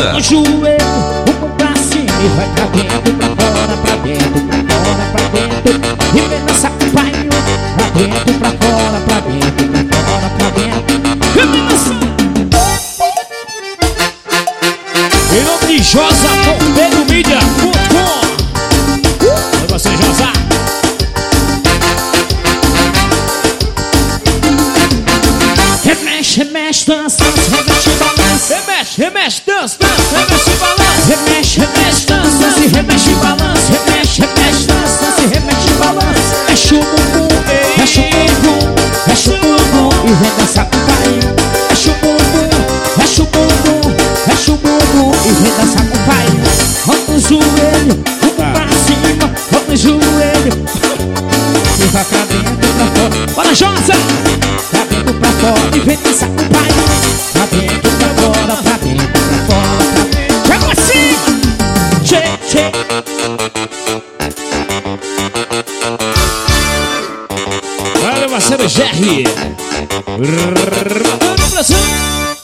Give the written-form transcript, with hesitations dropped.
Josa. O joelho, um pra cima e vai pra dentro, pra fora, pra dentro, pra fora, pra dentro. E vem dançar com o pai, pra dentro, pra fora, pra dentro, pra fora, pra dentro. E vem dançar. Em nome de Josa, PorteroMídia.com. Foi você, Josa. Remexe, remexe, dança, remexe, balança. Remexe, remexe, dança, remexe, balança. Remexe, remexe, dança, remexe, balança. Remexe, remexe, dança, remexe, balança. Mexe o bumbum, mexe o bumbum, mexe o bumbum e vem dançar com o pai. Mexe o bumbum, mexe o bumbum, mexe o bumbum e vem dançar com o pai. Roda o joelho, pra cima, roda o joelho e vai pra dentro, pra fora. Bora, Josa! Pra dentro, pra fora e vem dançar com o pai. Pra dentro, pra fora, pra dentro, pra fora, pra dentro. Vai pra cima! Tchê, tchê. Olha, parceiro Jerry. Brasil.